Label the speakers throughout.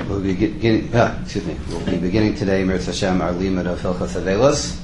Speaker 1: We'll be beginning today, Mirz Hashem, our limud of Hilchos Avelos.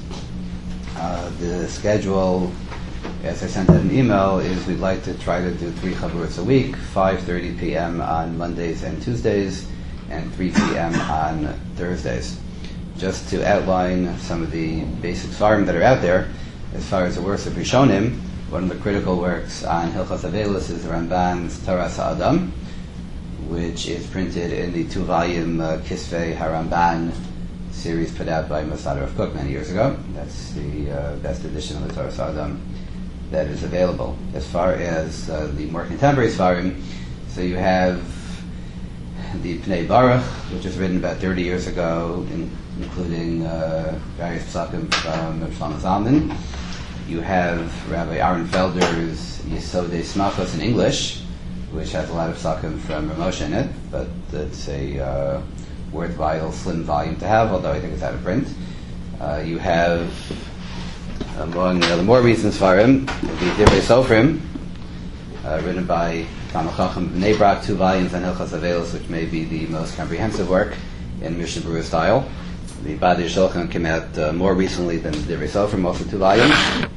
Speaker 1: The schedule, as I sent out an email, is we'd like to try to do 3 chavuros a week, 5:30 p.m. on Mondays and Tuesdays, and 3 p.m. on Thursdays. Just to outline some of the basic svarim that are out there, as far as the works of Rishonim, one of the critical works on Hilchos Avelos is Ramban's Toras HaAdam, which is printed in the 2-volume Kisvei HaRamban series put out by Mosad Rav Kook many years ago. That's the best edition of the Toras HaAdam that is available. As far as the more contemporary svarim, so you have the Pnei Baruch, which was written about 30 years ago, including various psakim from Shlomo Zalman. You have Rabbi Aaron Felder's Yesodei Smachos in English, which has a lot of psakim from Ramosha in it, but it's a worthwhile, slim volume to have, although I think it's out of print. You have, among the more recent svarim, the Divrei Sofrim, written by Talmid Chacham Bnei Brak, 2 volumes on Hilchos Avelos, which may be the most comprehensive work in Mishnah Berurah style. The Badei Shulchan came out more recently than the Divrei Sofrim, also 2 volumes.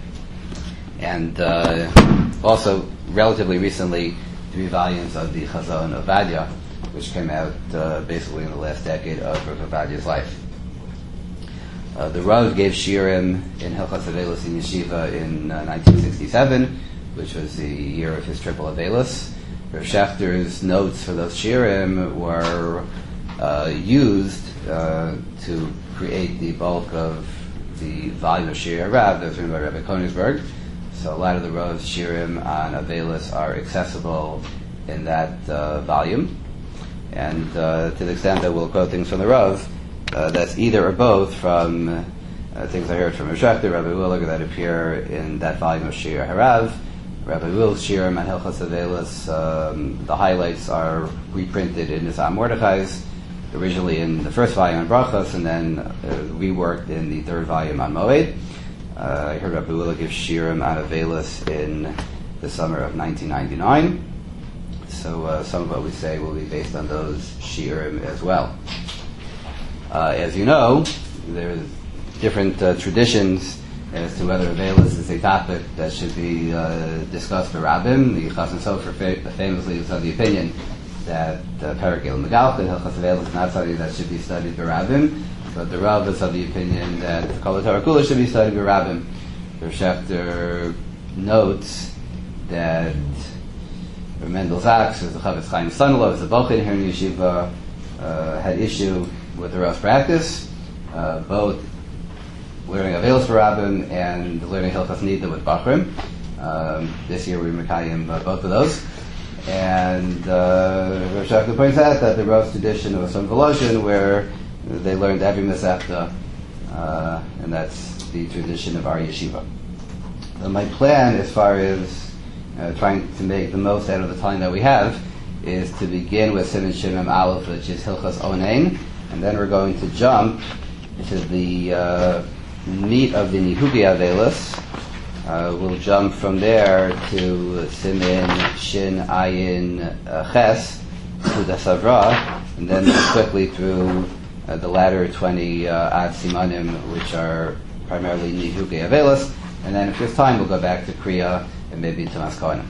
Speaker 1: And also, relatively recently, 3 volumes of the Chazon Ovadia, which came out basically in the last decade of Rav Ovadia's life. The Rav gave shiurim in Hilchos Avelos in Yeshiva in 1967, which was the year of his triple Avelos. Rav Schachter's notes for those shiurim were used to create the bulk of the volume of Shir Rav that was written by Rabbi Konigsberg. So a lot of the Rav's shiurim on Avelos are accessible in that volume. And to the extent that we'll quote things from the Rav, that's either or both from things I heard from Rav Schachter, Rabbi Williger, that appear in that volume of Shir Harav. Rabbi Will's shiurim on Hilchos Avelos, the highlights are reprinted in Nizam Mordechai's, originally in the first volume on Brachos, and then reworked in the 3rd volume on Moed. I heard Rabbi Williger give shiurim on Avelos in the summer of 1999. So some of what we say will be based on those shiurim as well. As you know, there's different traditions as to whether Avelos is a topic that should be discussed by Rabbim. The Chazon Sofer famously is of the opinion that Perek El Megalcha, Hilchos Avelos, is not something that should be studied by Rabbim, but the Rav is of the opinion that Kol HaTorah Kula should be studied by Rabbim. Rav Schachter notes that Mendel Zaks, who's the Chavetz Chaim son-in-law, is a Bochin here in Yeshiva, had issue with the Rav's practice, both learning Avelos for Rabbim and learning Hilchos Nida with Bachrim. This year we're Mekayim both of those. And Rav Schachter points out that the Rav's tradition was some Voloshin, where they learned every Masechta, and that's the tradition of our yeshiva. So my plan, as far as trying to make the most out of the time that we have, is to begin with Siman Shimon Aleph, which is Hilchos Onein, and then we're going to jump to the meat of the Nihugi Avelos. We'll jump from there to Siman Shin Ayin Ches, to the Savra, and then quickly through the latter 20 Ad Simanim, which are primarily Nihugi Avelos, and then if there's time we'll go back to Kriya and maybe to Maskoina.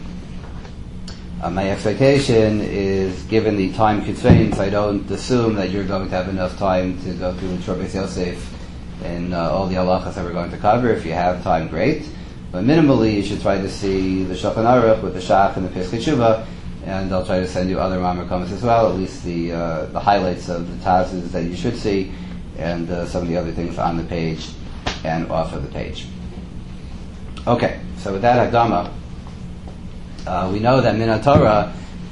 Speaker 1: My expectation is, given the time constraints, I don't assume that you're going to have enough time to go through the Shor Yosef and all the halachas that we're going to cover. If you have time, great. But minimally, you should try to see the Shulchan Aruch with the Shach and the Pesach Tshuva, and I'll try to send you other Mamar comments as well, at least the highlights of the Tazes that you should see, and some of the other things on the page and off of the page. Okay, so with that Hagdama, we know that Min HaTorah,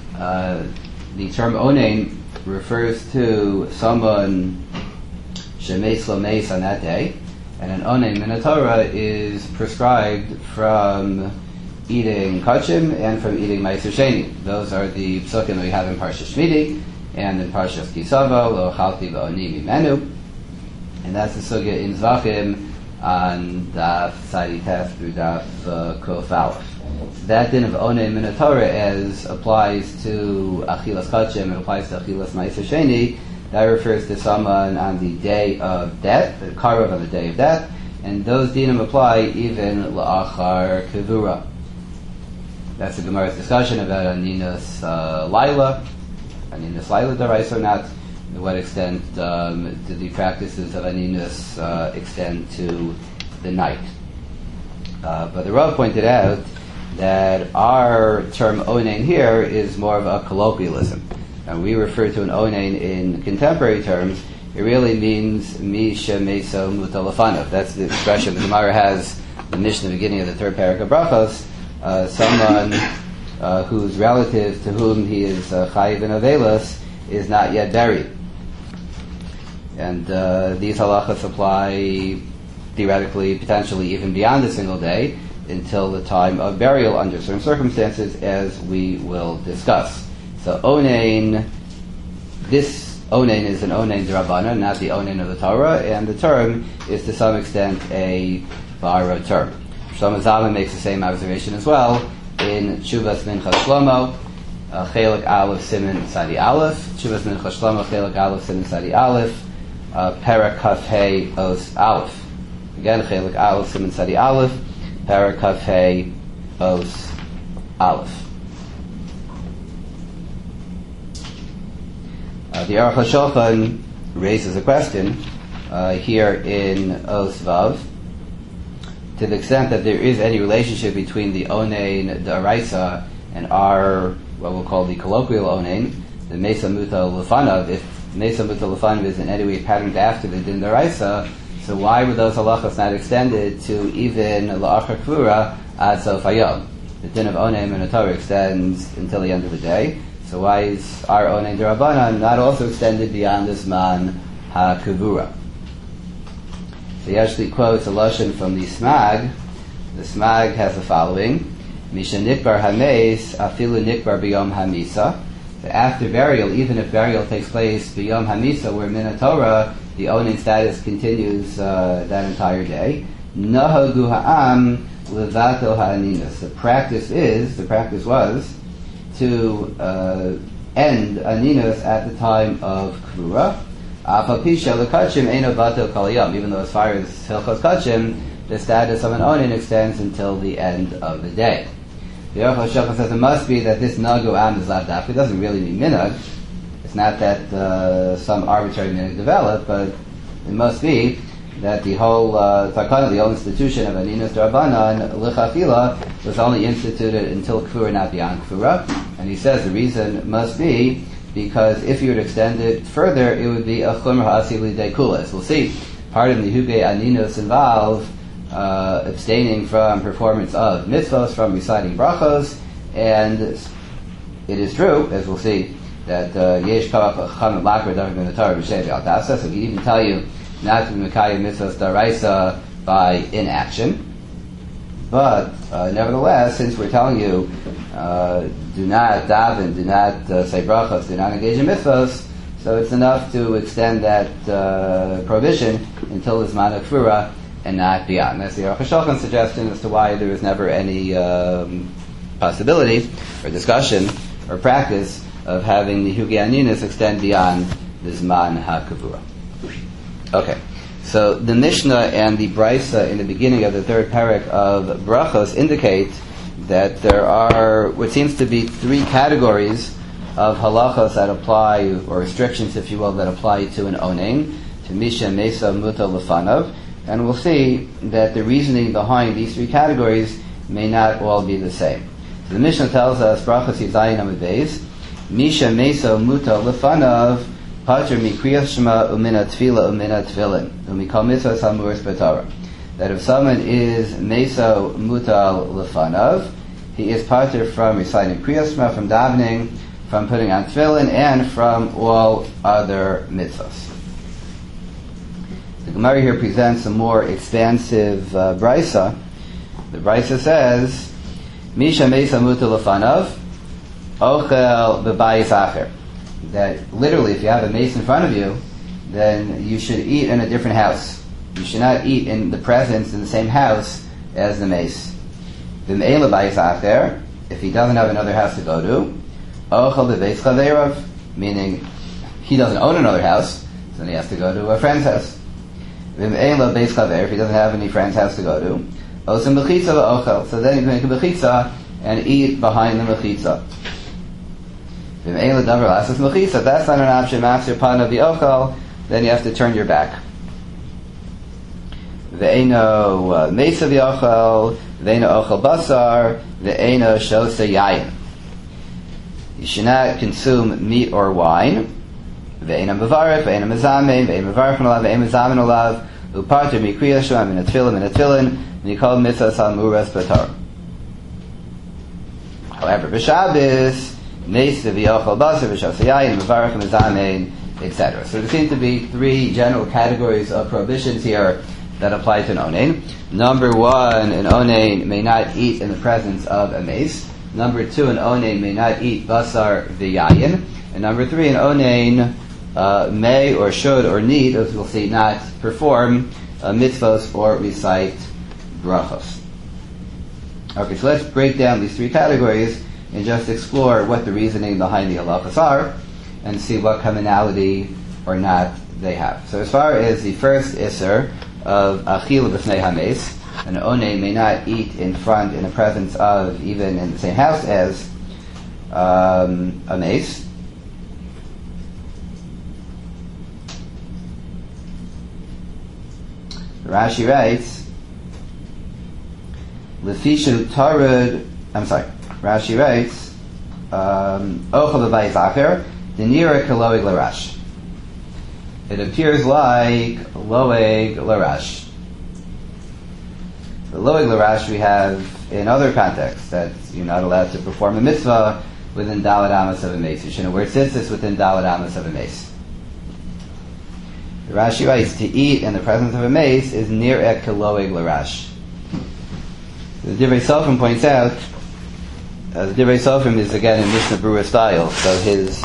Speaker 1: the term Onein refers to someone Shemeis Lo Meis on that day, and an Onein Min HaTorah is prescribed from eating kachim and from eating Meiser Sheni. Those are the psukim that we have in Parshas Shmini and in Parshas Kisavo, Lo Chalti V'Oni Mimenu, and that's the sugya in Zvachim on Daf Tzadi Tef through Daf Kuf Aleph. That din of Onei Min HaTorah as applies to Achilas Kachim and applies to Achilas Ma'aser Sheni That refers to someone on the day of death, the Karov on the day of death, and those dinim apply even la'achar kevura. That's the Gemara's discussion about Aninus Laila Daraisa or not. To what extent do the practices of Aninus extend to the night? But the Rav pointed out that our term onein here is more of a colloquialism. And we refer to an onein in contemporary terms, it really means Misha Meso Mutalafanav. That's the expression the Gemara has in the Mishnah, the beginning of the third parak of Brachos. Someone whose relative to whom he is chayiv and avelos is not yet buried. And these halachas apply theoretically, potentially even beyond a single day, until the time of burial under certain circumstances, as we will discuss. So onein, this onein is an onein d'Rabbanan, not the onein of the Torah, and the term is to some extent a bara term. Shlomo Zalman makes the same observation as well in Tshuvas Minchas Shlomo, Chelik Aleph Siman Sadi Aleph, Tshuvas Minchas Shlomo, Chelik Aleph Siman Sadi Aleph, Perek Kaf Hei Os Aleph. Again, Chelik Aleph Siman Sadi Aleph, Perek Kaf Hei Os Aleph. The Aruch HaShulchan raises a question here in Os Vav, to the extent that there is any relationship between the onein d'oraisa and our, what we'll call the colloquial onein, the mesa muta lefanav. If mesa muta lefanav is in any way patterned after the din d'oraisa, so why were those halachas not extended to even la'achar kvura ad sof hayom? The din of onein in the Torah extends until the end of the day. So why is our onein d'Rabbanan not also extended beyond this man ha-kavura? So he actually quotes a lashon from the Smag. The Smag has the following: Misha nikbar hameis afilu nikbar biyom hamisa. So after burial, even if burial takes place biyom hamisa, where min Torah, the onein status continues that entire day. Nahagu ha'am levato ha'aninus. The practice was to end aninus at the time of kvura. Even though as far as Hilchos Kachim, the status of an onin extends until the end of the day. The Aruch HaShulchan says it must be that this nagu am is lav dafka. It doesn't really mean minhag. It's not that some arbitrary minhag developed, but it must be that the whole takana, the whole institution of aninus d'Rabbanan l'chafila was only instituted until kvura, not beyond kvura. And he says the reason must be because if you would extend it further, it would be a chumr ha'asili dekulas. We'll see. Part of the hugei aninus involve abstaining from performance of mitzvos, from reciting brachos, and it is true, as we'll see, that yesh kavach chachamim lakra davar min Torah b'shei v'al. So we even tell you not to be mekayim mitzvos daraisa by inaction. But nevertheless, since we're telling you do not daven, do not say brachos, do not engage in mitzvos, so it's enough to extend that prohibition until the zman of kvura and not beyond. That's the Aruch HaShulchan suggestion as to why there was never any possibility or discussion or practice of having the hugei aninus extend beyond the zman ha-kvura. Okay. So the Mishnah and the Brisa in the beginning of the third parak of Brachos indicate that there are what seems to be three categories of halachos that apply, or restrictions, if you will, that apply to an onein, to Misha, Mesa, Muta, Lefanav. And we'll see that the reasoning behind these three categories may not all be the same. So the Mishnah tells us, Brachos Yizayin Amud Beis, Misha, Mesa, Muta, Lefanav, Pater mikriyas shema umina tefila umina tefillin umikol mitzvahs hamuros b'Torah. That if someone is meso mutal lefanav, he is pater from reciting kriyas shema, from davening, from putting on tefillin, and from all other mitzvahs. The Gemara here presents a more expansive brisa. The brisa says, Misha meso mutal lefanav, ochel b'bayis acher. That literally, if you have a mace in front of you, then you should eat in a different house. You should not eat in the presence in the same house as the mace. If he doesn't have another house to go to, meaning he doesn't own another house, so then he has to go to a friend's house. If he doesn't have any friend's house to go to, so then he can make a mechitza and eat behind the mechitza. If that's not an option, then you have to turn your back. Ve'eno mesa v'yochel, ve'eno ochel basar, ve'eno shosa yayin. You should not consume meat or wine. Ve'eno mevarech, ve'eno mezamen, ve'eno mevarech olav, ve'eno mezamen olav, uparter mikriya shema min atfilin, mikol mitzvahs al-muras b'torah. However, b'Shabbos, mesa v'yochel basar, v'shosa yayin, mevarech mezamen, etc. So there seem to be three general categories of prohibitions here that apply to an onain. Number one, an onain may not eat in the presence of a mace. Number two, an onain may not eat basar v'yayin. And number three, an onain may or should or need, as we'll see, not perform mitzvos or recite brachos. Okay, so let's break down these three categories and just explore what the reasoning behind the halachas are and see what commonality or not they have. So as far as the first isser of achil b'fnei hames, an onain may not eat in the presence of, even in the same house as a mace. Rashi writes, Lefishu tarud, Rashi writes, Ochel b'bayis acher, denira kaloig larash. It appears like loeg larash. The loeg larash we have in other contexts, that you're not allowed to perform a mitzvah within daled amas of a mace. You should know where it sits, it's within daled amas of a mace. Rashi writes, to eat in the presence of a mace is nir'eh kaloeg larash. The Divrei Sofrim points out, the Divrei Sofrim is again in Mishnah Berurah style, so his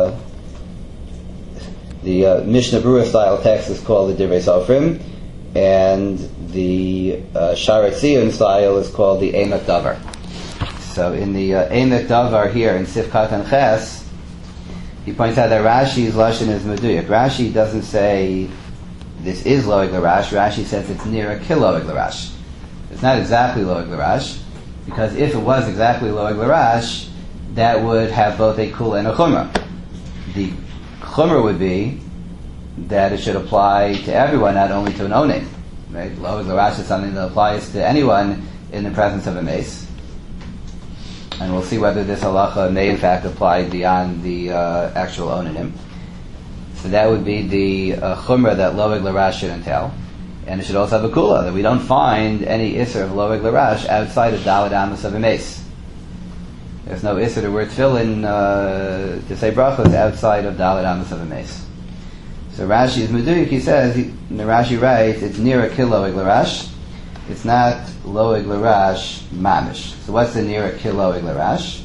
Speaker 1: the Mishnah Berurah style text is called the Divrei Sofrim, and the Sharat Tziyun style is called the Emek Davar. So in the Emek Davar here in Sif Katan Ches, he points out that Rashi's lashon is meduyak. Rashi doesn't say this is loeg larash. Rashi says it's near a kiloeg larash. It's not exactly loeg larash, because if it was exactly loeg larash, that would have both a kula and a chumrah. The chumrah would be that it should apply to everyone, not only to an onain. Right? Loeg larash is something that applies to anyone in the presence of a mace. And we'll see whether this halacha may in fact apply beyond the actual onanim. So that would be the chumrah that loeg larash should entail. And it should also have a kula, that we don't find any isser of loeg larash outside of daled amas of a mace. There's no isser to wear tefillin to say brachos outside of daled amas of a mace. So Rashi is meduyik. He says, Rashi writes, it's near a kil loeg larash. It's not loeg larash mamish. So what's the near a kil loeg larash?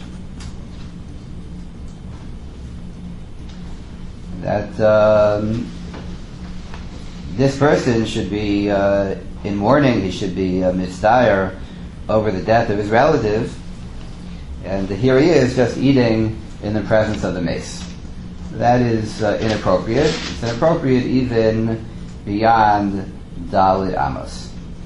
Speaker 1: That this person should be in mourning. He should be mitzdayer over the death of his relative, and here he is just eating in the presence of the mace. That is inappropriate. It's inappropriate even beyond daled amos.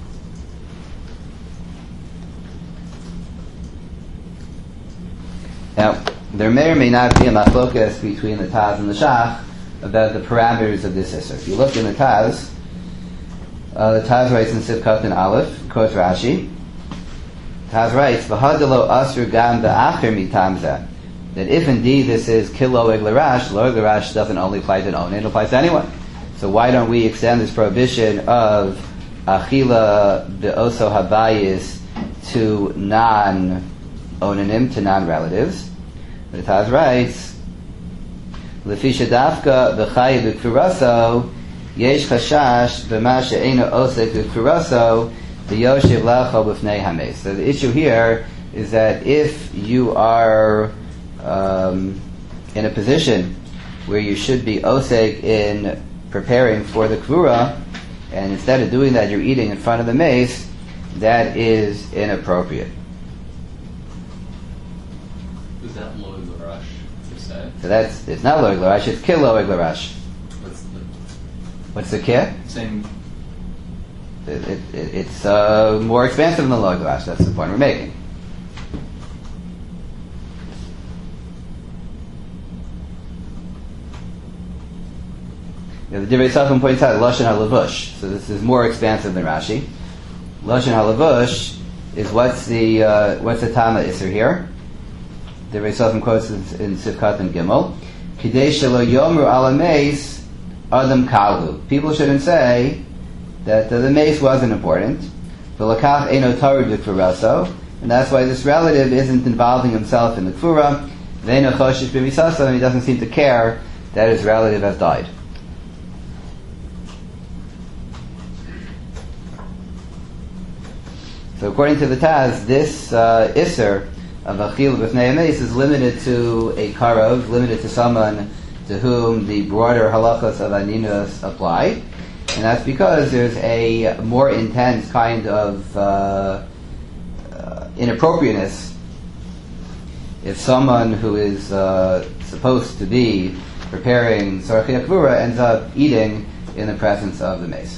Speaker 1: Now, there may or may not be a machlokas between the Taz and the Shach about the parameters of this isser. If you look in the Taz writes in Sif Katan Aleph, quotes Rashi. Taz writes, "V'hadelo asur gam be'acher mitam zeh." That if indeed this is kil loeg larash, loeg larash doesn't only apply to an onain, it applies to anyone. So why don't we extend this prohibition of achila be'oso habayis to non-onanim, to non-relatives? The Taz writes, "Lefisha dafka b'chayi b'kfuraso, yesh chashash b'ma she'ena osek b'kfuraso, v'yoshiv lacho b'fnei hames." So the issue here is that if you are in a position where you should be osek in preparing for the kvura, and instead of doing that you're eating in front of the mace, that is inappropriate.
Speaker 2: Is that loeg larash? say.
Speaker 1: So it's not loig l'rash, it's ki loig l'rash. What's the ki?
Speaker 2: Same.
Speaker 1: It's more expansive than loig l'rash. That's the point we're making. The Divrei Sofim points out Lashon HaLavush. So this is more expansive than Rashi. Lashon HaLavush is what's the Tama Isser here? Divrei Sofim quotes in Sivkat and Gimel. Kidei shelo yomru ala meis adam kalhu. People shouldn't say that the mace wasn't important. V'lakach eino tarud v'kfuraso. And that's why this relative isn't involving himself in the kfura. V'eino choshish b'misaso, and he doesn't seem to care that his relative has died. So according to the Taz, this Isser of Achil B'fnei Ameis is limited to a Karov, limited to someone to whom the broader halachas of Aninus apply. And that's because there's a more intense kind of inappropriateness if someone who is supposed to be preparing Sarchi Akvura ends up eating in the presence of the mace.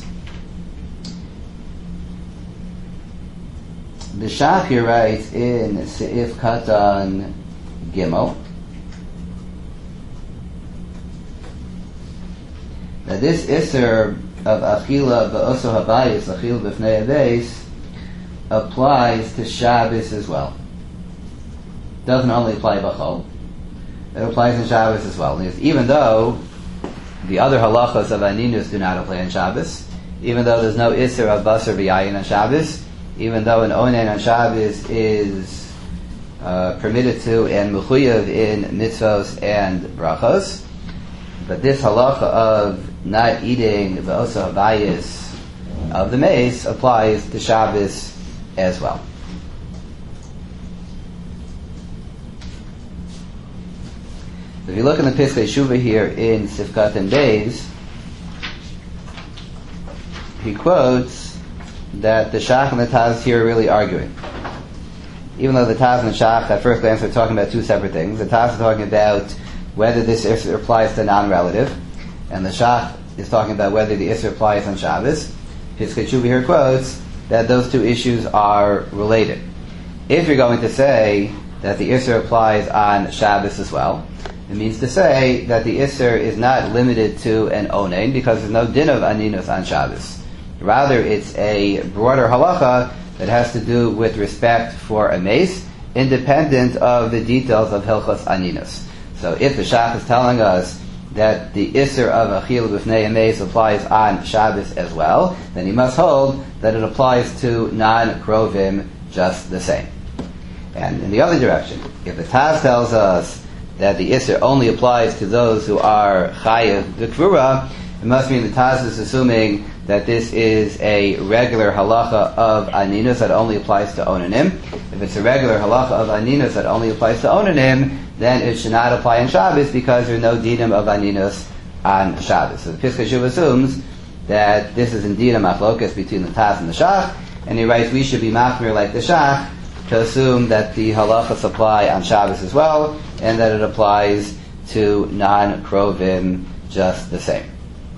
Speaker 1: The Shach here writes in Seif Katan Gimel that this Isser of Achila Ba'oso Habayis, Achil B'fnei Abeis, applies to Shabbos as well. Doesn't only apply B'chol, it applies in Shabbos as well. Even though the other halachas of Aninus do not apply on Shabbos, even though there's no Isser of Basar B'yayin on Shabbos, even though an onen on Shabbos is permitted to and mechuyev in mitzvos and brachos, but this halacha of not eating the osa habayis of the mace applies to Shabbos as well. If you look in the Piskei Shuvah here in Sifkat and Beis, he quotes that the Shach and the Taz here are really arguing. Even though the Taz and the Shach at first glance are talking about two separate things. The Taz is talking about whether this Isser applies to non-relative, and the Shach is talking about whether the Isser applies on Shabbos. Piskei Shuvah here quotes that those two issues are related. If you're going to say that the Isser applies on Shabbos as well, it means to say that the Isser is not limited to an onen because there's no din of aninus on Shabbos. Rather, it's a broader halacha that has to do with respect for a mace, independent of the details of Hilchos Aninus. So if the Shach is telling us that the Isser of Achil B'fnei Ameis applies on Shabbos as well, then he must hold that it applies to non-krovim just the same. And in the other direction, if the Taz tells us that the Isser only applies to those who are Chayev B'kvura, it must mean the Taz is assuming that this is a regular halacha of aninus that only applies to onanim. If it's a regular halacha of aninus that only applies to onanim, then it should not apply on Shabbos because there are no dinim of aninus on Shabbos. So the Piskei Shuvah assumes that this is indeed a machlokas between the Taz and the Shach, and he writes we should be machmir like the Shach to assume that the halachas apply on Shabbos as well, and that it applies to non-krovim just the same.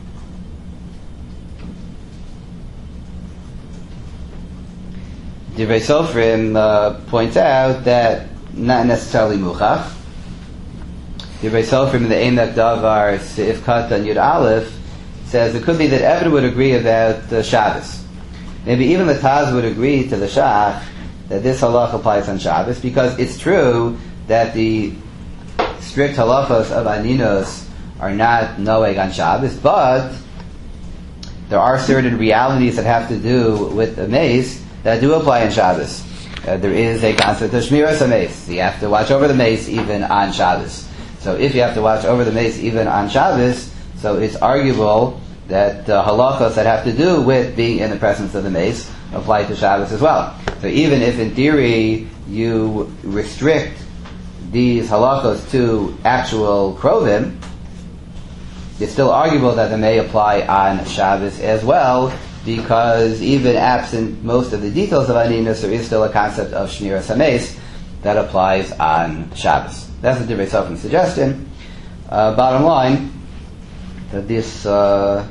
Speaker 1: Divrei Sofrim points out that not necessarily muchach. Divrei Sofrim in the Eimek Davar Seif Katan Yud Aleph says it could be that everyone would agree about Shabbos. Maybe even the Taz would agree to the Shach that this halach applies on Shabbos because it's true that the strict halachos of Aninus are not noeg on Shabbos, but there are certain realities that have to do with the mace that do apply on Shabbos. There is a concept of shmiras mace. You have to watch over the mace even on Shabbos. So if you have to watch over the mace even on Shabbos, so it's arguable that halachos that have to do with being in the presence of the mace apply to Shabbos as well. So even if in theory you restrict these halachos to actual krovim, it's still arguable that they may apply on Shabbos as well, because even absent most of the details of Aninus, there is still a concept of Shmiras HaMeis that applies on Shabbos. That's the Divrei Sofim's suggestion. Bottom line, that this halacha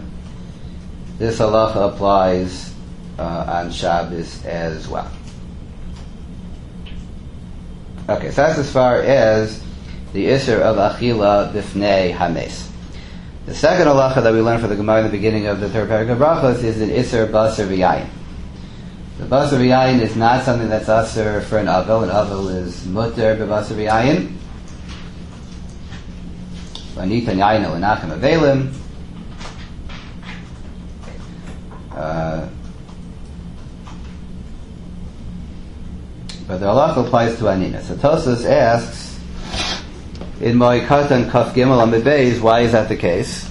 Speaker 1: applies on Shabbos as well. Okay, so that's as far as the Isser of Achila Bifnei Hames. The second halacha that we learned for the Gemara in the beginning of the third paragraph of Brachos is an Isser Basar V'Yayin. The Basar V'Yayin is not something that's Asur for an Avel. An Avel is Mutter B'Basar V'Yayin. V'anitan Yayin L'nachem Avelim. But the halacha applies to Anina. So Tosfos asks, in Mo'ikatan Kaf Gimel Amid Beis, why is that the case?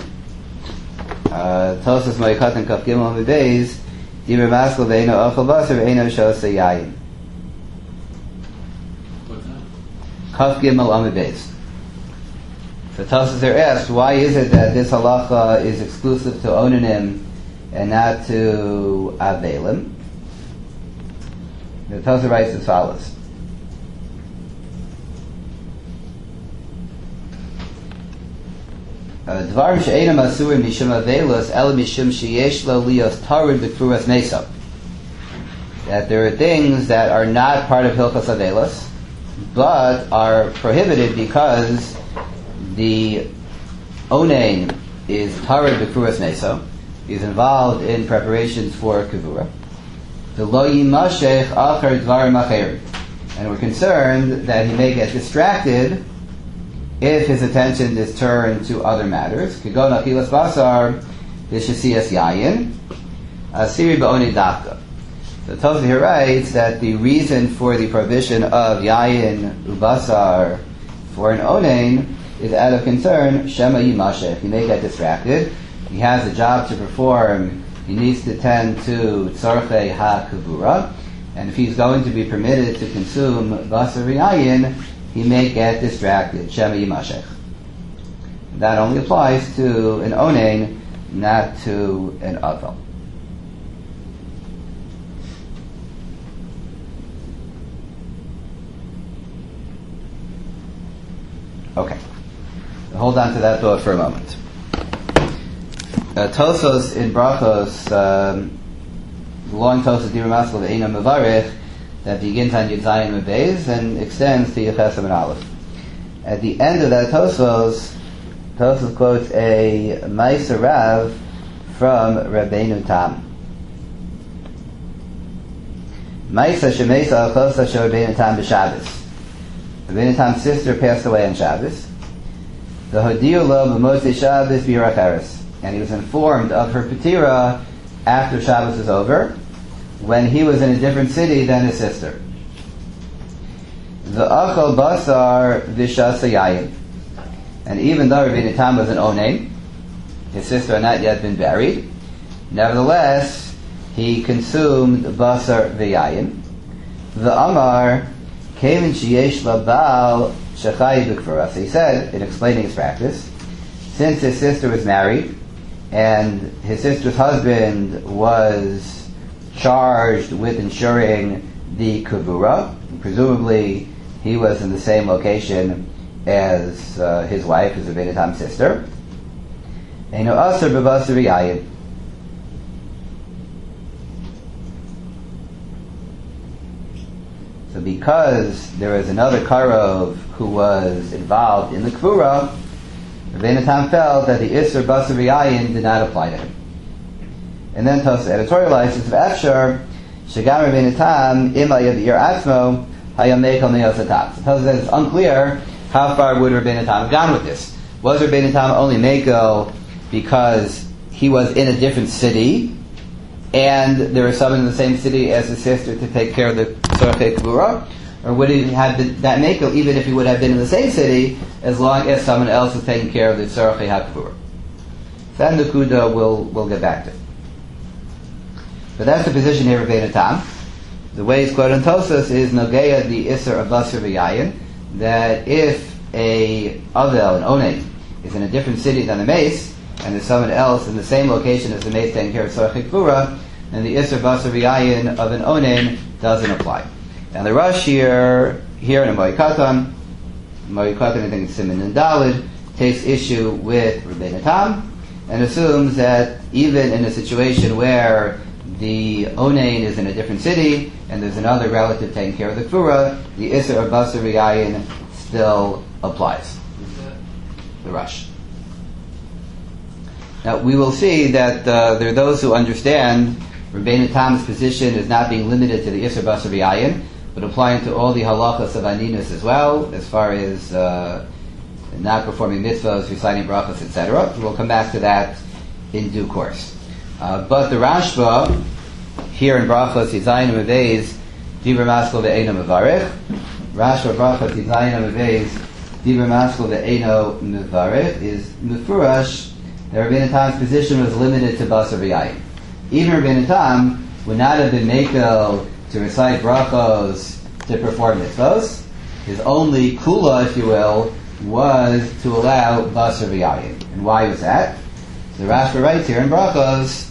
Speaker 1: Tosfos Mo'ikatan Kaf Gimel Amid Beis, Dimer Maskal Ve'eno Ochel Basar Ve'eno Shosa Yayin. Kaf Gimel Amid Beis. So Tosfos there asks, why is it that this halacha is exclusive to Onanim and not to Avelim? The Tosfos writes as follows. Dvarim she'enam asurim mishum avelos el mishum sheyesh lo lios tarid b'kfuras mesa. That there are things that are not part of Hilchos Avelos, but are prohibited because the onain is tarid b'kfuras mesa, is involved in preparations for kavura. The lo yimashech achar dvarim acher, and we're concerned that he may get distracted if his attention is turned to other matters. Kegon achilas basar v'shasiyas yayin asiri ba'oni dafka. So Tosfos here writes that the reason for the prohibition of yayin ubasar for an onain is out of concern shema yimashech. He may get distracted. He has a job to perform. He needs to tend to tzorchei ha-kavura, and if he's going to be permitted to consume basar v'yayin, he may get distracted. Shema yimashech. That only applies to an onain, not to an avel. Okay. Hold on to that thought for a moment. Tosfos in Brachos, long Tosfos Divrei Maskal Ve'ena Mevarech, that begins on Yud Zayin Beis and extends to Yechesam and Aleph. At the end of that Tosfos quotes a Ma'aser Rav from Rabbeinu Tam. Ma'aser Shemeisa Al Chosa Shel Rabbeinu Tam b'Shabbos. Rabbeinu Tam's sister passed away on Shabbos. The Hodiyu Lo B'Motzei Shabbos B'Yirach Eretz. And he was informed of her patira after Shabbos was over, when he was in a different city than his sister. The achal basar v'shasa yayin. And even though Rabbeinu Tam was an onain, his sister had not yet been buried, nevertheless, he consumed basar v'yayin. The amar kevin sheyesh labal shechai b'kfura. So he said, in explaining his practice, since his sister was married, and his sister's husband was charged with ensuring the kavura, presumably he was in the same location as his wife, his Rabbeinu Tam's sister. Eino asur b'basar v'yayin. So because there was another karov who was involved in the kavura, Rabbeinu Tam felt that the Isser Basar V'Yayin did not apply to him. And then Tosfos editorializes of Afshar, Shagam Rabbeinu Tam, Ima Yavir Atzmo, Hayam Meikal Neosatat. So Tosfos says it's unclear how far would Rabbeinu Tam have gone with this. Was Rabbeinu Tam only Meikal because he was in a different city, and there was someone in the same city as his sister to take care of the Tzorchei Kavura? Or would he have been that mekel even if he would have been in the same city, as long as someone else was taking care of the tzorchei hakavura? That nekuda we'll get back to. But that's the position here of Rabbeinu Tam. The way it's quoted in Tosfos is nogeya the isser of basar v'yayin, that if a avel, an onain, is in a different city than the mace, and there's someone else in the same location as the mace taking care of tzorchei hakavura, then the isser basar v'yayin of an onain doesn't apply. And the Rush here in Mo'ikatan, I think it's Siman and Dalid, takes issue with Rabbeinu Tam and assumes that even in a situation where the onain is in a different city and there's another relative taking care of the kfura, the Isser of Basar V'Yayin still applies. The Rush. Now we will see that there are those who understand Rabbeinu Tam's position is not being limited to the Isser Basar V'Yayin, but applying to all the halachas of aninus as well, as far as not performing mitzvahs, reciting brachas, etc. We'll come back to that in due course. But the Rashba here in brachas Yizayin Mevez Dibur Maskul Ve'eno Mevarech. Rashba brachas Yizayin Mevez Dibur Maskul Ve'eno Mevarech is mefurash that Rabbeinu Tam's position was limited to Basar V'Yayin. Even Rabbeinu Tam would not have been makel to recite brachos to perform mitzvos. His only kula, if you will, was to allow Basar V'Yayin. And why was that? The Rashba writes here in brachos,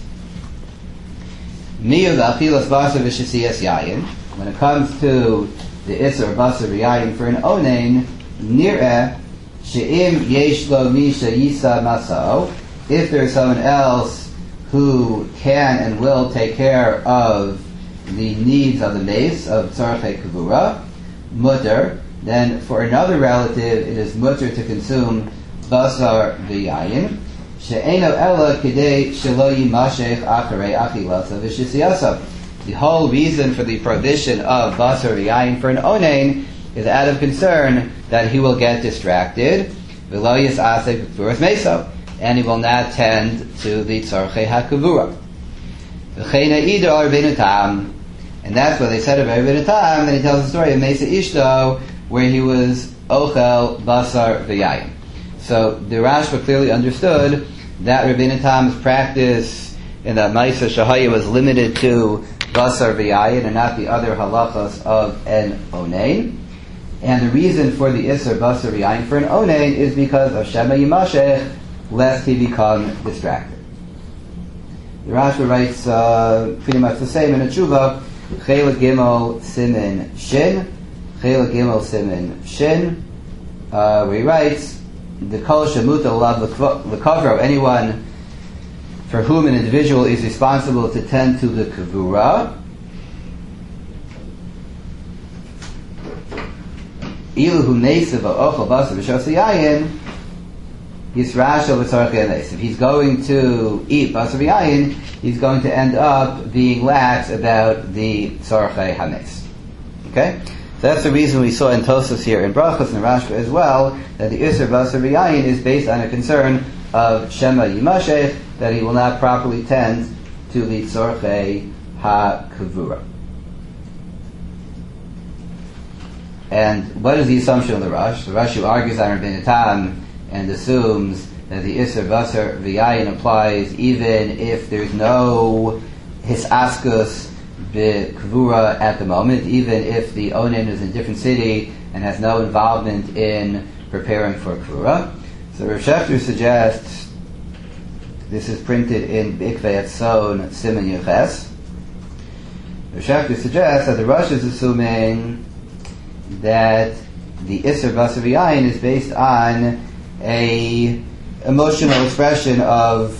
Speaker 1: Miyu v'achilas Basar v'shesiyas Yayin. When it comes to the Isser Basar V'Yayin for an onain, nir'eh she'im yesh lo misha yisa masao. If there's someone else who can and will take care of the needs of the mace of tzarchei kavura, mutter, then for another relative it is mutter to consume basar v'yayin, she'eno ela kidei shelo yimashech acharei achilasa v'shisiyasa. The whole reason for the prohibition of basar v'yayin for an onain is out of concern that he will get distracted, v'lo yisasek b'kvuras meso, and he will not tend to the tzarchei hakavura. V'cheina ido Rabbeinu Tam. And that's what they said about Rabbeinu Tam. Then he tells the story of Mesa Ishto, where he was ochel basar v'yayin. So the Rashba clearly understood that Rabbeinu Tam's practice in the Maisa Shahaya was limited to basar v'yayin and not the other halachas of an onain. And the reason for the Isser basar v'yayin for an onain is because of Shema Yimashech, lest he become distracted. The Rashba writes pretty much the same in a tshuva. Chela Gimel Simin Shin, Chela Gimel Simin Shin, where he writes, the Kol Shemuta Lav L'Kavro, anyone for whom an individual is responsible to tend to the Kavura, Ilu Hu Nesiv Ochel Basar V'Shos Yayin, Yisrashel V'Tzarchei Nes. If he's going to eat Basar V'Yayin, he's going to end up being lax about the Tzarchei Hanes. Okay? So that's the reason we saw in Tosfos here in Brachos and Rashba as well, that the Isser Basar V'Yayin is based on a concern of Shema Yimashech, that he will not properly tend to the Tzarchei HaKavura. And what is the assumption of the Rosh? The Rosh who argues on Rabbeinu Tam and assumes that the Isser Basar V'Yayin applies even if there's no Hisaskus B'Kvura at the moment, even if the Onen is in a different city and has no involvement in preparing for Kvura. So Rav Shechter suggests, this is printed in B'Ikvei Etzon Siman Yeches, Rav Shechter suggests that the Rosh is assuming that the Isser Basar V'Yayin is based on a emotional expression of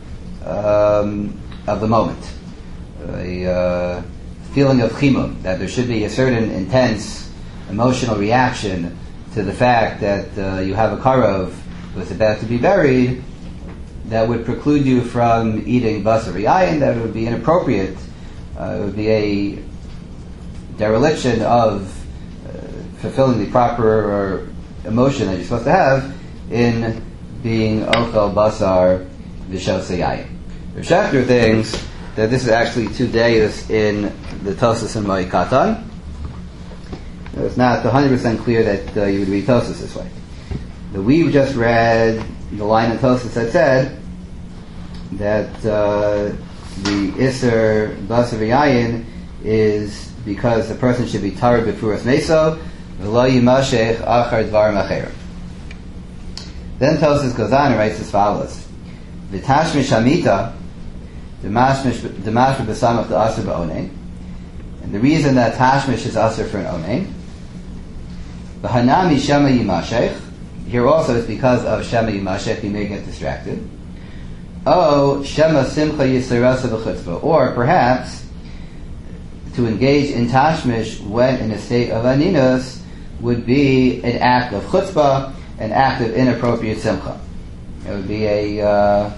Speaker 1: the moment, a feeling of chimum, that there should be a certain intense emotional reaction to the fact that you have a karov who's about to be buried, that would preclude you from eating basar v'yayin, that would be inappropriate. It would be a dereliction of fulfilling the proper emotion that you're supposed to have in being ochel basar v'shos yayin. Rav Shechter thinks that this is actually 2 days in the Tosfos and Moed Katan. It's not 100% clear that you would read Tosfos this way. We've just read the line in Tosfos that said that the Isser Basar V'Yayin is because the person should be Tareh B'Furas Meso V'lo Yimashech Achar Dvarim Acherim. Then Tosfos goes on and writes as follows: V'tashmish Hamita Demashmish B'Samach D'Aser B'Onein. And the reason that Tashmish is Aser for an Onein, V'hanami Shema Yimashech, here also it's because of Shema Yimashech, you may get distracted. Oh, Shema Simcha Yisraelasa B'chutzpah. Or perhaps to engage in tashmish when in a state of aninus would be an act of chutzpah, an act of inappropriate simcha. It would be a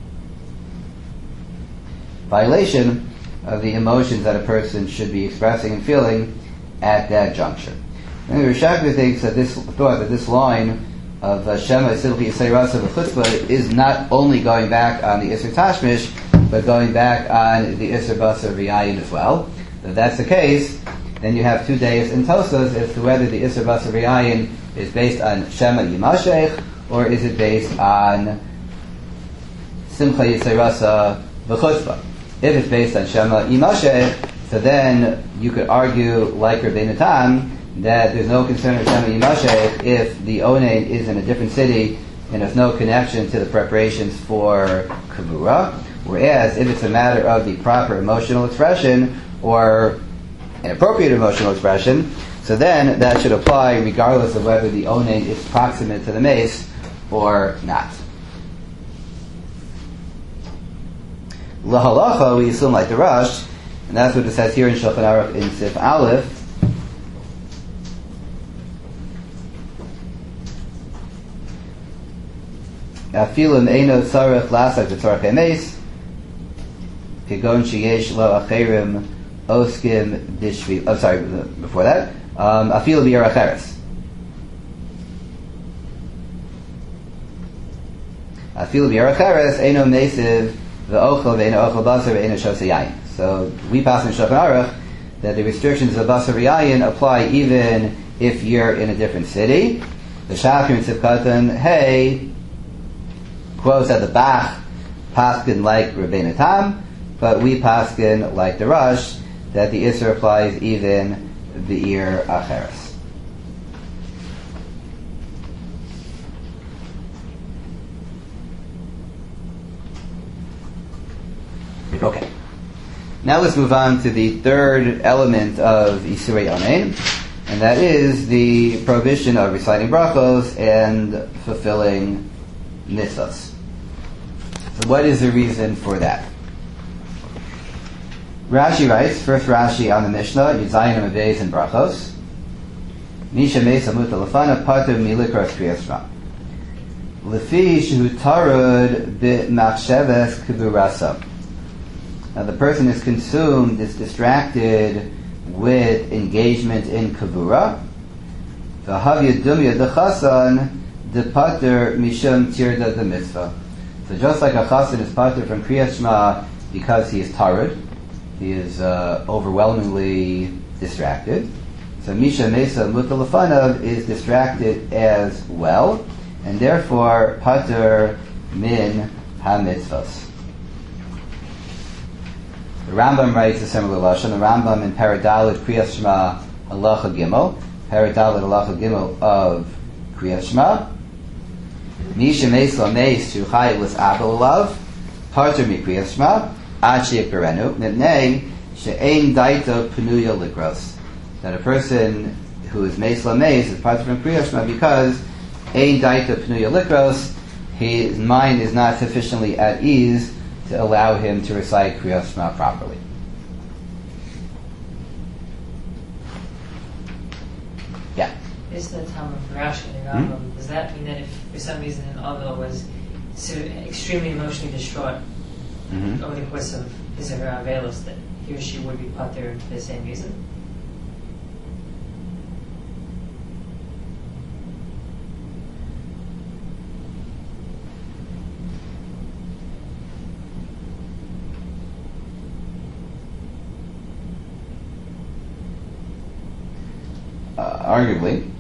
Speaker 1: violation of the emotions that a person should be expressing and feeling at that juncture. And Rosh Hashanah thinks that this line of Shema Simcha Yisrael Rasa V'chutzpah is not only going back on the Isser Tashmish, but going back on the Isser Basar V'yayin as well. If that's the case, then you have two days in Tosas as to whether the Isser Basar V'yayin is based on Shema Yimashech, or is it based on Simcha Yisrael Rasa V'chutzpah. If it's based on Shema Yimashech, so then you could argue, like Rabbeinu Tam, that there's no concern of Shema Yimashech if the Onein is in a different city and there's no connection to the preparations for Kavura. Whereas if it's a matter of the proper emotional expression or an appropriate emotional expression, so then that should apply regardless of whether the Onein is proximate to the mace or not. Lahalacha, we assume like the Rush, and that's what it says here in Shulchan Aruch in Sif Aleph. Afilim eino tzarech lasak v'tzarech emes, kegon sheyesh lo acherim oskim bishvi. Oh, sorry, before that. Afilim b'yer acheres. Afilim b'yer acheres eino mesiv v'ochel v'eino ochel basar v'eino shosei yayin. So we pass in Shulchan Aruch that the restrictions of basar v'yayin apply even if you're in a different city. The Shachar in Sivkatan, hey, quotes at the Bach, paskin like Rabbeinu Tam, but we paskin like the Rush, that the Isser applies even v'ir acheres. Okay. Now let's move on to the third element of Isurei Onein, and that is the prohibition of reciting brachos and fulfilling mitzvahs. So what is the reason for that? Rashi writes, first Rashi on the Mishnah, Yudzayin Amavez and Brachos, Misha Mesa Muta Lefana Pater Milikras Kriyas Shema. Lefi Shehu Tarud B'Machsheves K'Burasa. Now the person is consumed, is distracted with engagement in Kavura. V'Havya Dumya Dechasan Depater Mishum Tirda the Mitzvah. So just like a Chasan is pater from Kriyas Shema because he is tarud, he is overwhelmingly distracted. So Misha Mesa Mutal Lefanav is distracted as well, and therefore pater min ha-mitzvahs. The Rambam writes a similar lashon. The Rambam in Paradalid Kriyas Shema Halacha Gimel, Paradalid Halacha Gimel of Kriyas Shema. Misha Meisla Meis Shu Chaylis Abel Love, Parter Mi Kriyas Shema, Ad Sheik Berenu, Mipnei She'ein Daita Penuya Likros. That a person who is Meisla Meis is Parter from Kriyas Shema because Ein Daita Penuya Likros, his mind is not sufficiently at ease to allow him to recite Kriyas Shema properly. Yeah.
Speaker 2: Is the Talmud of Rashi and Rambam, does that mean that if for some reason an Avil was sort of extremely emotionally distraught over the course of his or her Avelos, that he or she would be pater for the same reason?
Speaker 1: Arguably.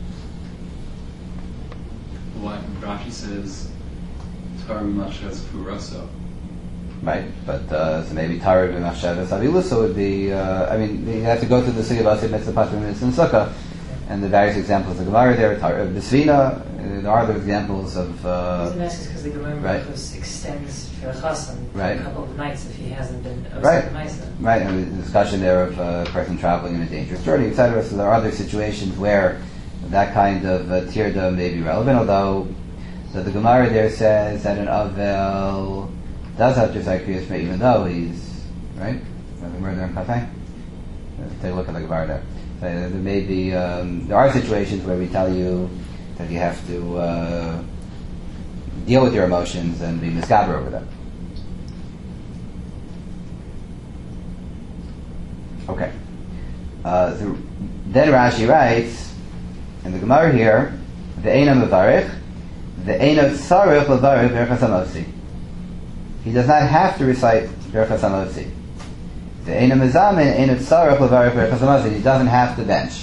Speaker 3: What Rashi says, Tar Mimashas Furaso.
Speaker 1: Right, but so maybe Tarud B'Machshavas Avilusa would be, you have to go through the Sugya of Asik Mitzvah Pater Mitzvah and Sukkah, and the various examples of the Gemara there, B'Svina, there are other examples of...
Speaker 2: The reason I ask is because the Gemara extends for a Chassan for a couple of nights if he hasn't been
Speaker 1: right.
Speaker 2: Nice.
Speaker 1: Right, and the discussion there of a person traveling in a dangerous journey, etc. So there are other situations where that kind of tirdom may be relevant, although so the Gemara there says that an Avel does have to recite Kriyas Shema even though he's, right? The murder in Kafay? Take a look at the Gemara there. So there may be, there are situations where we tell you that you have to deal with your emotions and be misgaber over them. Okay. So then Rashi writes in the Gemara here, Ve'ena mevarich, ve'ena tzarich levarich berachas hamotzi. He does not have to recite berachas hamotzi. Ve'ena mezamin, ve'ena tzarich levarich berachas hamotzi. He doesn't have to bench.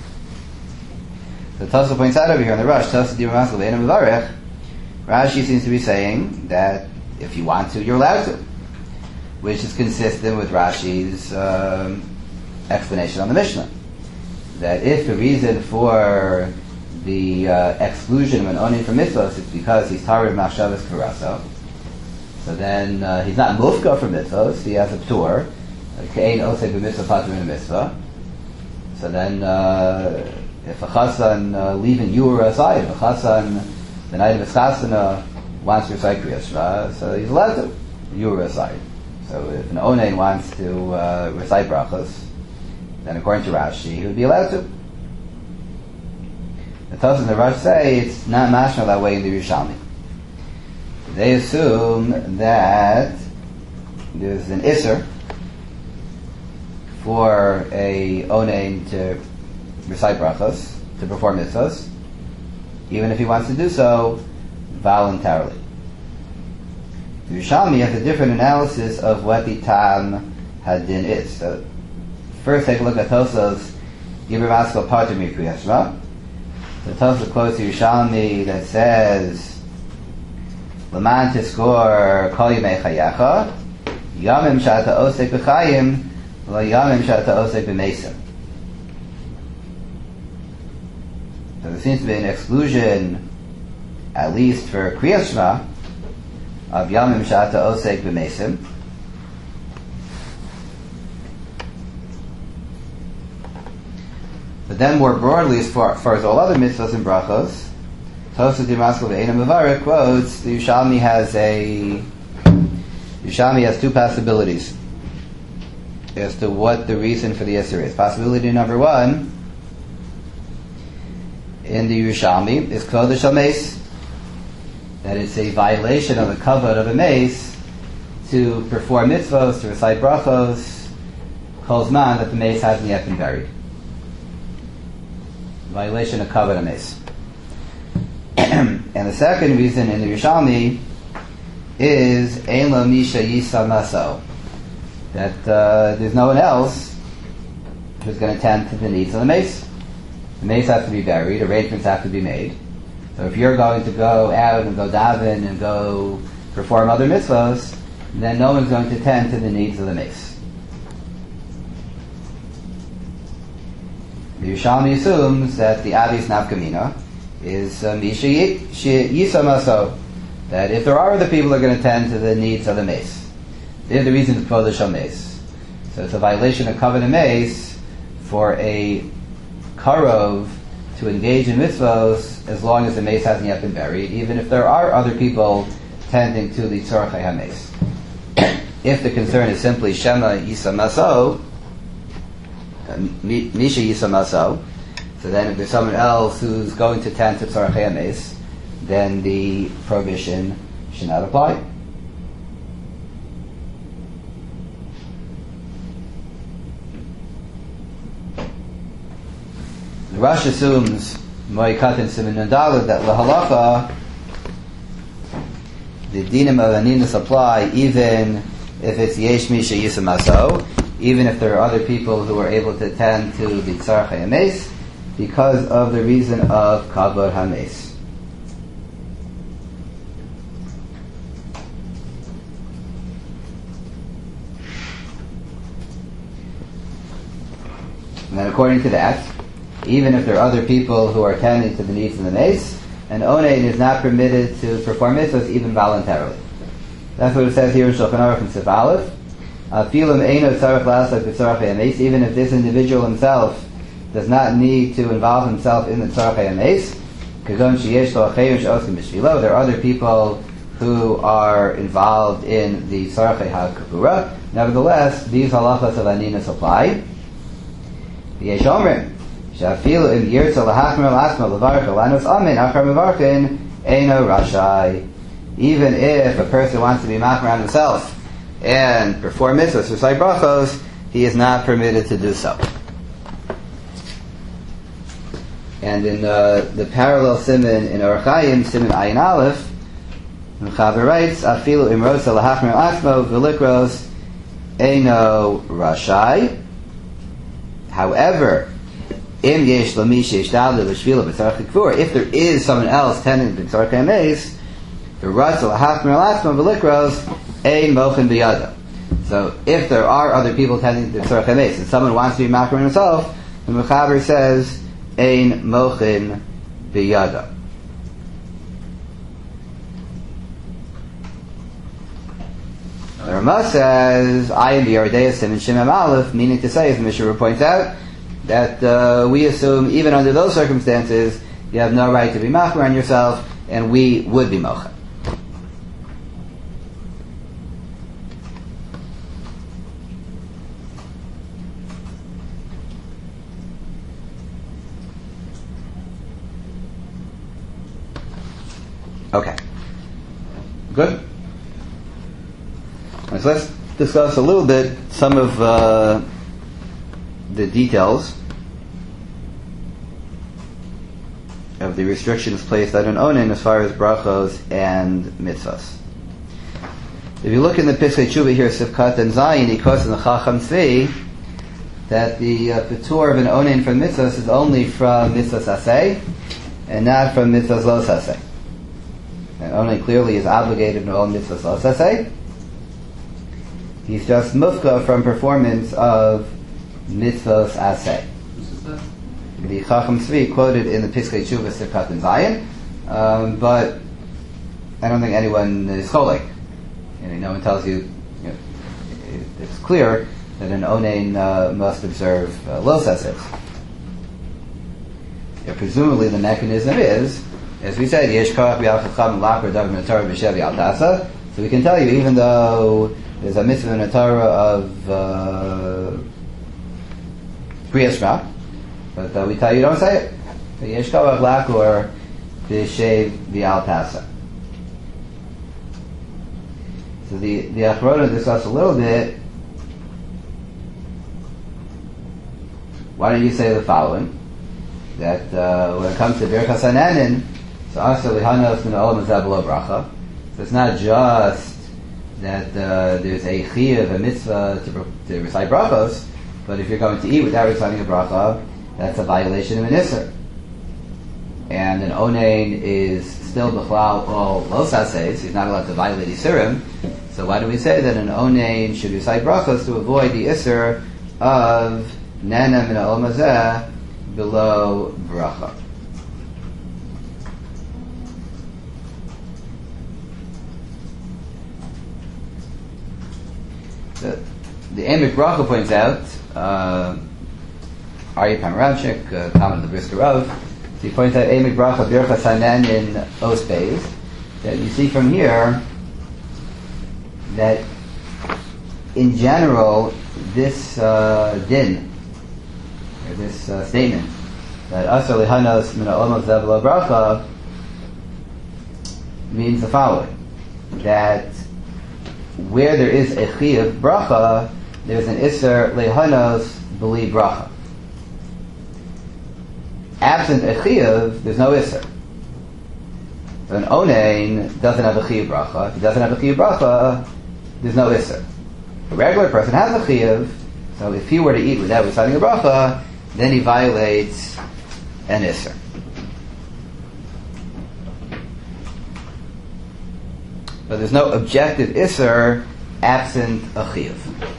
Speaker 1: So Tosafot points out over here in the Rush, Tosafot Divramaskal ve'ena mevarich. Rashi seems to be saying that if you want to, you're allowed to, which is consistent with Rashi's explanation on the Mishnah. That if the reason for the exclusion of an onin from mitzvos is because he's tarid machshavas karaso, so then he's not mufka from mitzvos, he has a ptur, ke'ein osek b'mitzvah patur in a mitzvah. So then if a chassan leaving Yura aside, if a chassan the night of his chasana wants to recite Kriyas Shema, so he's allowed to Yura aside. So if an onin wants to recite brachos, then according to Rashi, he would be allowed to. The Tosfos and the Rush say it's not mashma that way in the Yerushalmi. They assume that there's an isser for a onein to recite brachos, to perform mitzvos, even if he wants to do so voluntarily. The Yerushalmi has a different analysis of what the tam hadin is. So first, take a look at Tosafos Gibur Maskal Parter Mikriyas Shema. So Tosafos quotes the Yerushalmi that says, "L'man tiskor kol yimei chayecha, yamim shata osek b'chayim, lo yamim shata osek b'mesim." So there seems to be an exclusion, at least for Kriyas Shema, of yamim shata osek b'mesim. But then more broadly, as far as all other mitzvahs and brachos, Tosafos Divramaskal ve'ena mevarich quotes the Yerushalmi has two possibilities as to what the reason for the Isser is. Possibility number one in the Yerushalmi is Kodesh HaMeis, that it's a violation of the kavod of a mace to perform mitzvahs, to recite brachos, kol zman that the mace hasn't yet been buried. Violation of kavod hameis. And the second reason in the Yerushalmi is ein lo misha yisa maso, that there's no one else who's going to tend to the needs of the mace. The mace has to be buried, arrangements have to be made. So if you're going to go out and go daven and go perform other mitzvahs, then no one's going to tend to the needs of the mace. The Yerushalmi assumes that the Avis Nafkamina is Misha Yisamaso, that if there are other people who are going to tend to the needs of the mace, they're the reason to Kodesh HaMeis. So it's a violation of Kavod HaMeis for a Karov to engage in mitzvahs as long as the mace hasn't yet been buried, even if there are other people tending to the Tzorchei HaMeis. If the concern is simply Shema Yisamaso, Misha Yisamaso, so then if there's someone else who's going to tend to Tzorchei HaMeis, then the prohibition should not apply. The Rush assumes Moikatin Siman Nadalah that lahalacha the dinim of aninus apply even if it's yesh misha yisamaso, even if there are other people who are able to tend to the tzarchei hameis because of the reason of kavod hameis. And then according to that, even if there are other people who are tending to the needs of the mace, an onein is not permitted to perform mitzvahs even voluntarily. That's what it says here in Shulchan Aruch in Sif Aleph. Even if this individual himself does not need to involve himself in the tzarchei hameis. There are other people who are involved in the tzarchei hakapura. Nevertheless, these halachas of aninus apply. V'yesh omrim she'afilu im yirtza lahachmer l'asma levarich alanos amin achar mevarchin eino rashai. Even if a person wants to be machmer on himself and perform mitzvahs, recite brachos, he is not permitted to do so. And in the parallel siman in Orach Chaim, siman ayin aleph, the Chaver writes, "Afilu imrosa lahachmer asmo v'likros eino rashai." However, im yesh lamish yishtadlu l'shvila b'tzarchei kfur, if there is someone else tending to tzarchei hameis, v'rosa lahachmer asmo v'likros ein mochin biyada. So, if there are other people tending to tzarchei hameis and someone wants to be machmer himself, the Mechaber says, ein mochin biyada. The Rama says, I am the Yardei Siman Shimam Aleph, meaning to say, as the Mishnah points out, that we assume even under those circumstances, you have no right to be machmer on yourself, and we would be mocha. Okay. Good? So let's discuss a little bit some of the details of the restrictions placed on an onen as far as brachos and mitzvahs. If you look in the Piskei Tshuva here, Sifkat and Zayin, he quotes in the Chacham Tzvi that the patur of an onen from mitzvahs is only from mitzvahs aseh and not from mitzvahs lo aseh. And onen clearly is obligated in all mitzvahs lo aseh. He's just mufka from performance of mitzvahs aseh. The Chacham Tzvi quoted in the Piskei Tshuva Sifkat and Zayin, but I don't think anyone is cholik. No one tells you, it's clear that an onen must observe lo aseh. Presumably the mechanism is, as we said, yesh koach b'al chacham l'akar davar min Torah b'shevi al tasa. So we can tell you, even though there's a mitzvah in the Torah of Kriyas Shema, but we tell you don't say it. Yesh koach l'akar b'shevi al tasa. So the Achrona discussed a little bit. Why don't you say the following? That when it comes to Birchas Hananin, so also lihanos min olam hazeh b'lo bracha. So it's not just that there's a chiyuv, a mitzvah to recite brachos, but if you're going to eat without reciting a bracha, that's a violation of an isser. And an onen is still b'chlal all lo aseh, so he's not allowed to violate isurim. So why do we say that an onen should recite brachos to avoid the isser of nana min olam hazeh below bracha? The Emek Bracha points out, Aryeh Pomeranchik, comment of the Brisker Rav, he points out Emek Bracha Birchas Hananin Os Beis, that you see from here that in general this din, or this statement, that Asar Lihanos Min Ha'olam Hazeh B'lo Bracha means the following, that where there is a chiyuv bracha, there's an isser Lihanos B'li Bracha. Absent a chiyuv, there's no isser. So an onen doesn't have a chiyuv bracha. If he doesn't have a chiyuv bracha, there's no isser. A regular person has a chiyuv, so if he were to eat without reciting a bracha, then he violates an isser. But there's no objective isser absent a chiyuv.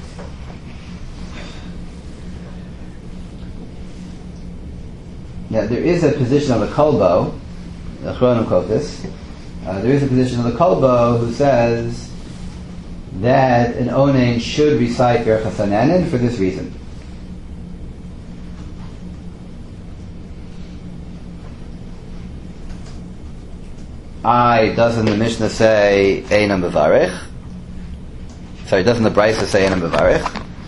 Speaker 1: Now there is a position of the kolbo, the Achronim quote this. There is a position of the kolbo who says that an onen should recite Birchas Hananin for this reason. doesn't the Mishnah say Einam Bevarich? Sorry, doesn't the Brisa say Einam Bevarich?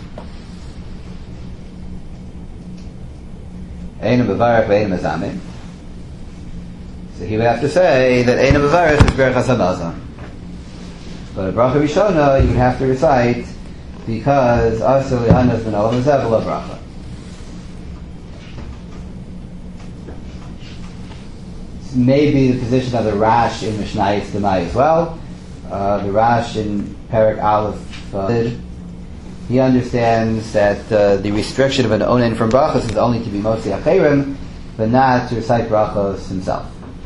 Speaker 1: Einam Bevarich ve'Einam Mezamin. So he would have to say that Einam Bevarich is Berachas Hamazon. But a Bracha Rishona you would have to recite because Asur Lihanas Ben Olam Zevel Bracha. Maybe the position of the Rash in Mishnayos Demai as well. The Rash in Perek Aleph, he understands that the restriction of an onen from brachos is only to be mostly acherim, but not to recite brachos himself.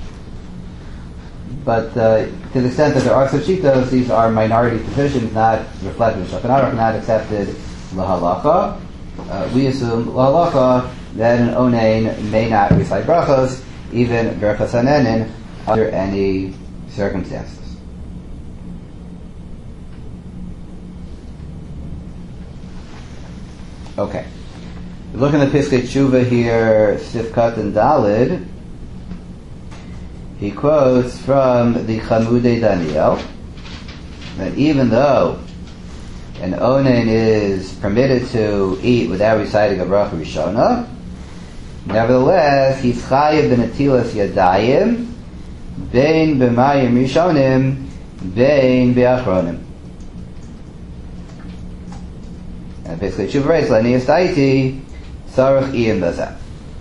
Speaker 1: But to the extent that there are such shittos, these are minority positions, not reflected in Shulchan Aruch, not accepted lahalacha. We assume lahalacha that an onen may not recite brachos, even Berachas Hanenin, under any circumstances. Okay. Look in the Piskei Tshuva here, Sifkat and Dalid. He quotes from the Chamudei Daniel that even though an onen is permitted to eat without reciting a bracha rishona, nevertheless, he's chayiv b'netilas yadayim, bein b'mayim rishonim, bein b'achronim. And basically, Tshuva writes, Lani Yastaiti, Sarach Iyim Bazah.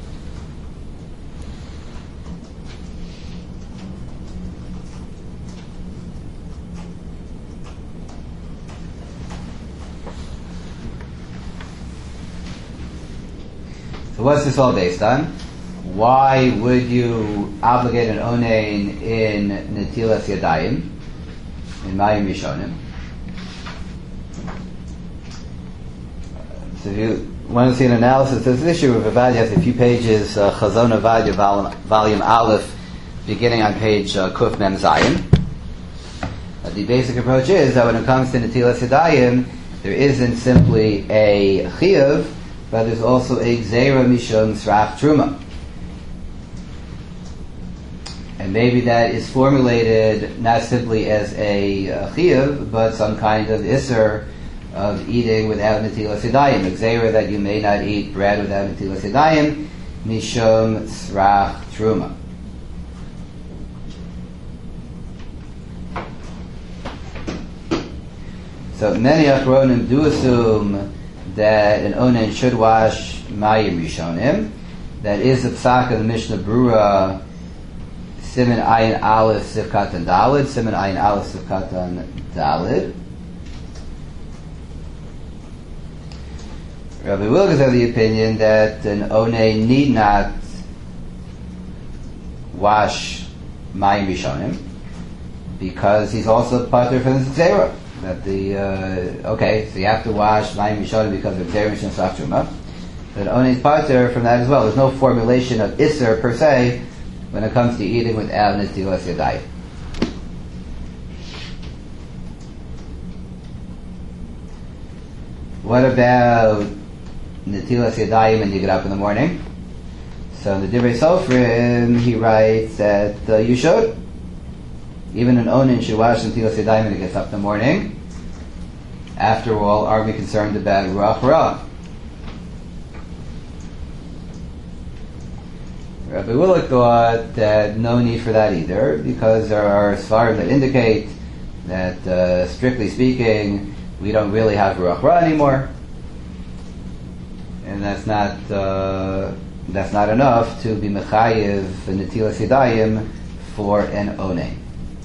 Speaker 1: So what's this all based on? Why would you obligate an onen in Netilas Yadayim, in Mayim Rishonim? So if you want to see an analysis of this issue, Rav Ovadia has a few pages, Chazon Ovadia, volume Aleph, beginning on page Kuf Mem Zayin. The basic approach is that when it comes to Netilas Yadayim, there isn't simply a chiyuv, but there's also a gzeira mishum srach truma. And maybe that is formulated not simply as a chiyuv, but some kind of isser of eating without netilas yadayim. A gzeira that you may not eat bread without netilas yadayim, mishum srach truma. So many achronim do assume that an onen should wash mayim rishonim. That is the psak of the Mishnah Brura, Siman Ayin Aleph Sifkatan Dalid, Siman Ayin Aleph Sifkatan Dalid. Rabbi Wilk is of the opinion that an onen need not wash mayim rishonim because he's also patur from the zera. That so you have to wash mayim rishonim because of zera mishum srach truma. But onen is patur from that as well. There's no formulation of isser per se when it comes to eating without netilas yadayim. What about netilas yadayim when you get up in the morning? So in the Divrei Sofrim, he writes that you should. Even an onen should wash netilas yadayim when he gets up in the morning. After all, are we concerned about ruach ra? Rabbi Willick thought that no need for that either, because there are svarim that indicate that, strictly speaking, we don't really have ruach ra anymore, and that's not enough to be mechayiv netilas yadayim for an onen.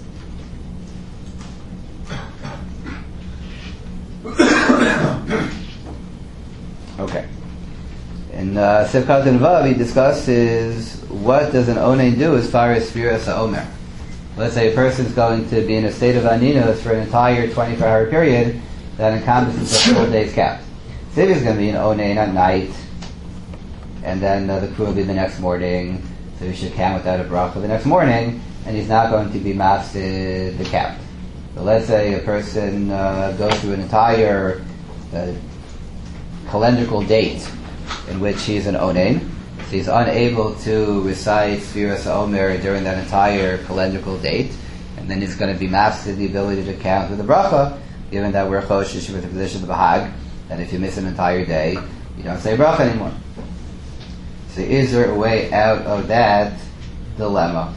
Speaker 1: Okay. In Sifkat and Vav, he discusses what does an onen do as far as Sfiras HaOmer. Let's say a person is going to be in a state of aninus for an entire 24-hour period that encompasses a 4 days cap. Say there's going to be an onen at night, and then the crew will be the next morning, so he should count without a bracha the next morning, and he's not going to be mafsid the cap. So let's say a person goes through an entire calendrical date in which he's an onen. So he's unable to recite Sfiras HaOmer during that entire calendrical date, and then he's going to be mafsid the ability to count with a bracha, given that we're choshish with the position of the Bahag, and if you miss an entire day, you don't say bracha anymore. So is there a way out of that dilemma?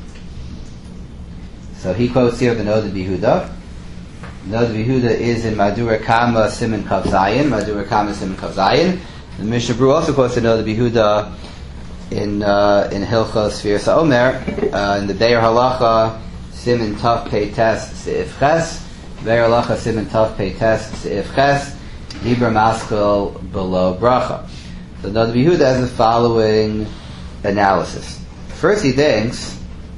Speaker 1: So he quotes here the Noda B'Yehuda. Noda B'Yehuda is in Madura Kama Siman Kav Zayin. Madura Kama Siman Kav Zayin. The Mishnah Berurah also quotes the Noda B'Yehuda in Hilchos Sfiras HaOmer, in the Be'er Halacha Siman Tav Pei Tes Seif Ches. Be'er Halacha Siman Tav Pei Tes Seif Ches. Dibra Maskal below Bracha. So Noda B'Yehuda has the following analysis. First, he thinks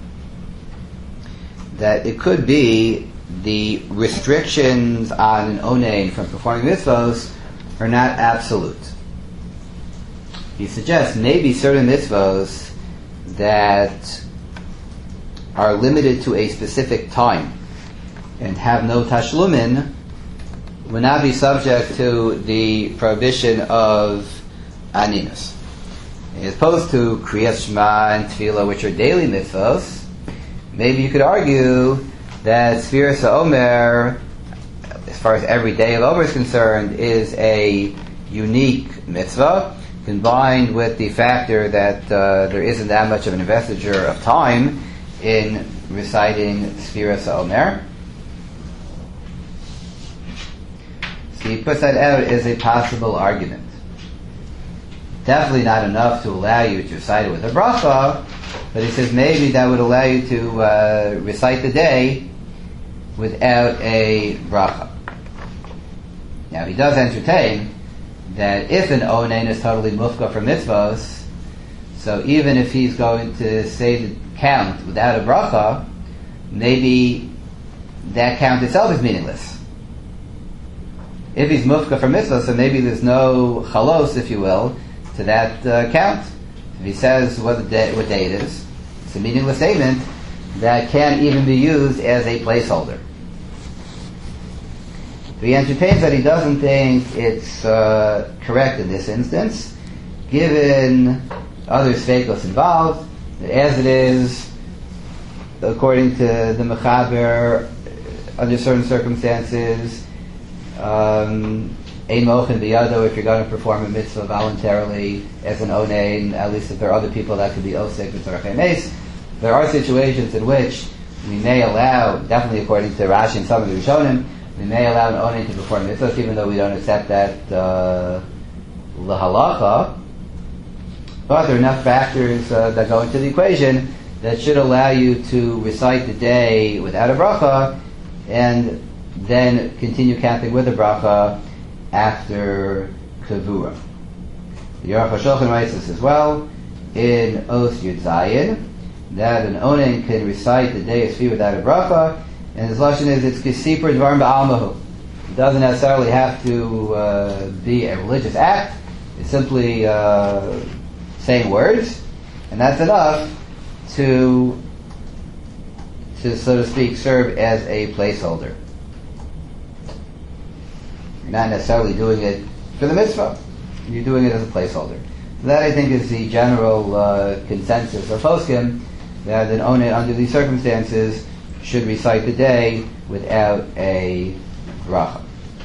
Speaker 1: that it could be the restrictions on an onein from performing mitzvos are not absolute. He suggests maybe certain mitzvos that are limited to a specific time and have no tashlumin would not be subject to the prohibition of aninus. As opposed to Kriyas Shema and Tefillah, which are daily mitzvos, maybe you could argue that Sfiras HaOmer, as far as every day of Omer is concerned, is a unique mitzvah, combined with the factor that there isn't that much of an investiture of time in reciting Sfiras HaOmer. So he puts that out as a possible argument. Definitely not enough to allow you to recite it with a bracha, but he says maybe that would allow you to recite the day without a bracha. Now he does entertain that if an onein is totally mufka from mitzvos, so even if he's going to say the count without a bracha, maybe that count itself is meaningless. If he's mufka from mitzvos, so maybe there's no chalos, if you will, to that count. If he says what day it is, it's a meaningless statement that can't even be used as a placeholder. He entertains that he doesn't think it's correct in this instance, given other sfeikos involved, as it is, according to the Mechaber, under certain circumstances, Ein mochin biyado, if you're going to perform a mitzvah voluntarily as an onein, at least if there are other people that could be osek v'tzorchei meis. There are situations in which we may allow, definitely according to Rashi and some of the Rishonim, we may allow an onein to perform mitzvahs even though we don't accept that l'halacha. But there are enough factors that go into the equation that should allow you to recite the day without a bracha and then continue counting with a bracha after Kavura. The Aruch HaShulchan writes this as well in Os Yud Zayin, that an onein can recite the day of Sfi without a bracha, and his lashon is it's Kisipur Dvarim Ba'almahu. It doesn't necessarily have to be a religious act. It's simply saying words, and that's enough to so to speak serve as a placeholder. You're not necessarily doing it for the mitzvah. You're doing it as a placeholder. So that, I think, is the general consensus of poskim, that an onein under these circumstances should recite the day without a bracha.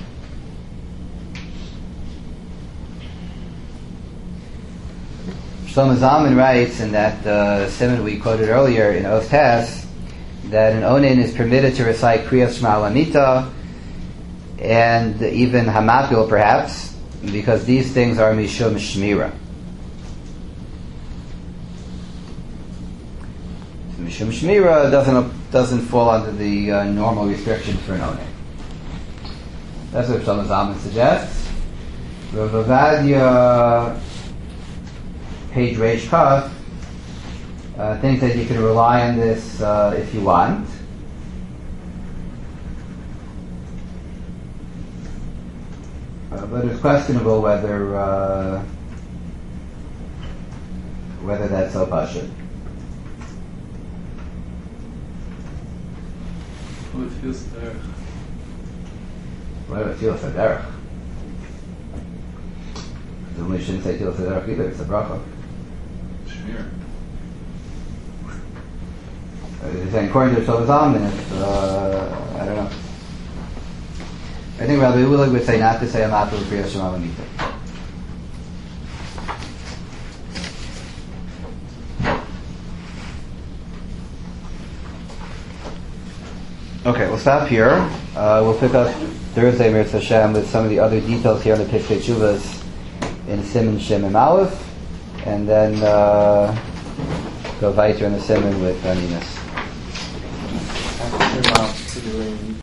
Speaker 1: Shlomo Zalman writes in that siman we quoted earlier in Os Tes that an onein is permitted to recite Kriyas Shema Lamita and even Hamapil, perhaps, because these things are Mishum Shmira. Mishum Shmira doesn't fall under the normal restrictions for an onein. That's what Shlomo Zalman suggests. Rav Ovadia, page Reish Kaf, thinks that you can rely on this if you want. But it's questionable whether that's so pashut.
Speaker 3: Well, it feels derech.
Speaker 1: What if it feels like derech? Then we shouldn't say feels like derech either. It's a bracha.
Speaker 3: Mir.
Speaker 1: They're saying according to Shlomo Zalman, if, I don't know. I think Rabbi Ulig would say not to say Amatul Kriya Shema Lamita. Okay, we'll stop here. We'll pick up Thursday, Mirz Hashem, with some of the other details here on the Piskei Teshuvos in Siman Shem and Aleph, and then go weiter in the Siman with Aninus.